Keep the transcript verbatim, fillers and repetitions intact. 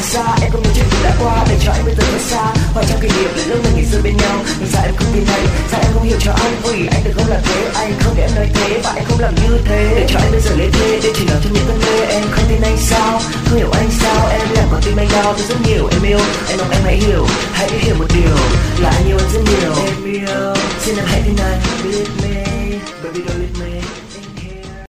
xa. Em không nhớ chuyện đã qua để cho anh bây giờ thật xa. Hoặc trong kỷ niệm là lúc mình nghỉ rơi bên nhau. Nhưng sao em không tin anh, sao em không hiểu cho anh? Vì anh từng không làm thế, anh không để em nói thế và anh không làm như thế. Để cho anh bây giờ lấy thế, để chỉ nói cho những cơn mê. Em không tin anh sao, không hiểu anh sao? Em làm con tim anh đau tôi rất nhiều. Em yêu, anh mong em hãy hiểu, hãy hiểu một điều là anh yêu anh rất nhiều. Em yêu, xin em hãy tin anh, believe me, baby don't leave me.